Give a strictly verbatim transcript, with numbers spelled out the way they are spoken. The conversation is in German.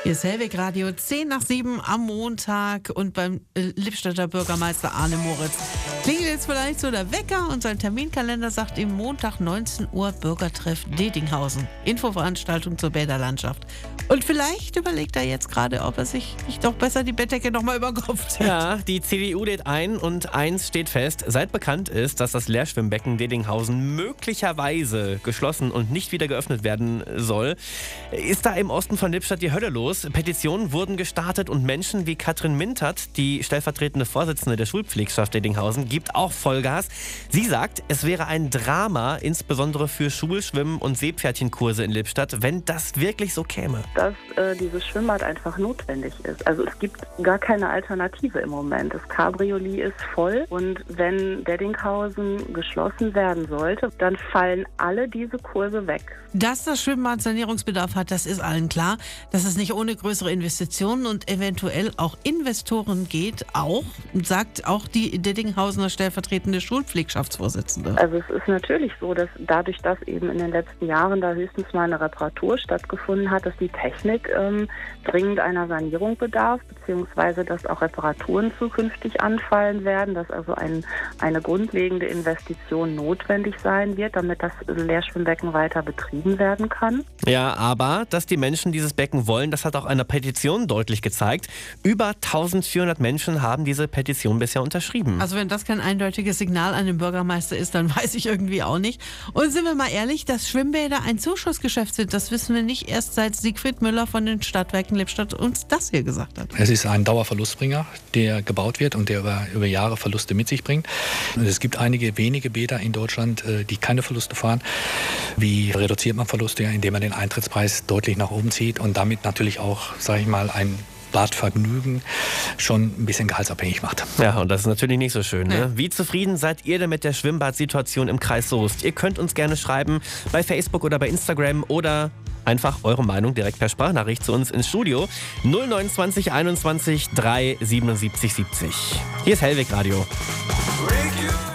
Hier ist Hellweg Radio, zehn nach sieben am Montag und beim äh, Lippstadter Bürgermeister Arne Moritz klingelt jetzt vielleicht so der Wecker und sein Terminkalender sagt ihm Montag neunzehn Uhr Bürgertreff Dedinghausen. Infoveranstaltung zur Bäderlandschaft. Und vielleicht überlegt er jetzt gerade, ob er sich nicht doch besser die Bettdecke nochmal über den Kopf zieht. Ja, die C D U lädt ein und eins steht fest. Seit bekannt ist, dass das Leerschwimmbecken Dedinghausen möglicherweise geschlossen und nicht wieder geöffnet werden soll, ist da im Osten von Lippstadt die Hölle los. Petitionen wurden gestartet und Menschen wie Katrin Mintert, die stellvertretende Vorsitzende der Schulpflegschaft Dedinghausen, gibt auch Vollgas. Sie sagt, es wäre ein Drama, insbesondere für Schulschwimmen und Seepferdchenkurse in Lippstadt, wenn das wirklich so käme. Dass äh, dieses Schwimmbad einfach notwendig ist. Also es gibt gar keine Alternative im Moment. Das Cabrioli ist voll und wenn Dedinghausen geschlossen werden sollte, dann fallen alle diese Kurse weg. Dass das Schwimmbad Sanierungsbedarf hat, das ist allen klar. Dass es nicht ohne größere Investitionen und eventuell auch Investoren geht, auch, sagt auch die Dedinghausener stellvertretende Schulpflegschaftsvorsitzende. Also es ist natürlich so, dass dadurch, dass eben in den letzten Jahren da höchstens mal eine Reparatur stattgefunden hat, dass die Technik ähm, dringend einer Sanierung bedarf, beziehungsweise dass auch Reparaturen zukünftig anfallen werden, dass also ein, eine grundlegende Investition notwendig sein wird, damit das Leerschwimmbecken weiter betrieben werden kann. Ja, aber dass die Menschen dieses Becken wollen, das hat auch eine Petition deutlich gezeigt. Über eintausendvierhundert Menschen haben diese Petition bisher unterschrieben. Also wenn das kein eindeutiges Signal an den Bürgermeister ist, dann weiß ich irgendwie auch nicht. Und sind wir mal ehrlich, dass Schwimmbäder ein Zuschussgeschäft sind, das wissen wir nicht erst seit Siegfried Müller von den Stadtwerken Lippstadt uns das hier gesagt hat. Es ist ein Dauerverlustbringer, der gebaut wird und der über, über Jahre Verluste mit sich bringt. Und es gibt einige wenige Bäder in Deutschland, die keine Verluste fahren. Wie reduziert man Verluste? Indem man den Eintrittspreis deutlich nach oben zieht und damit natürlich auch, sage ich mal, ein Badvergnügen schon ein bisschen gehaltsabhängig macht. Ja, und das ist natürlich nicht so schön. Ne? Ja. Wie zufrieden seid ihr denn mit der Schwimmbadsituation im Kreis Soest? Ihr könnt uns gerne schreiben bei Facebook oder bei Instagram oder einfach eure Meinung direkt per Sprachnachricht zu uns ins Studio. null neun zwanzig einundzwanzig drei siebenundsiebzig siebzig. Hier ist Hellweg Radio.